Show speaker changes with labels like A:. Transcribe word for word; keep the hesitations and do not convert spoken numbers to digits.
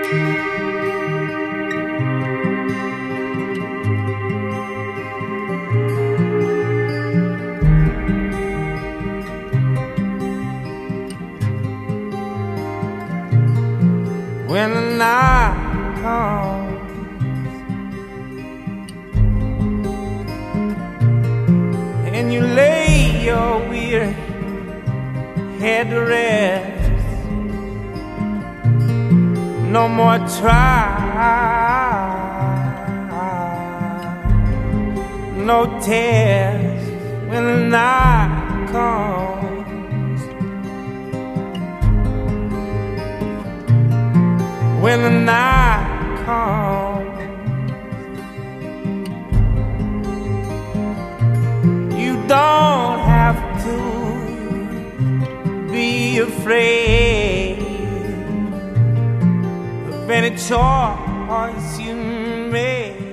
A: When the night comes and you lay your weary head to rest, no more trial, no test. When the night comes, when the night comes, you don't have to be afraid of any choice you make.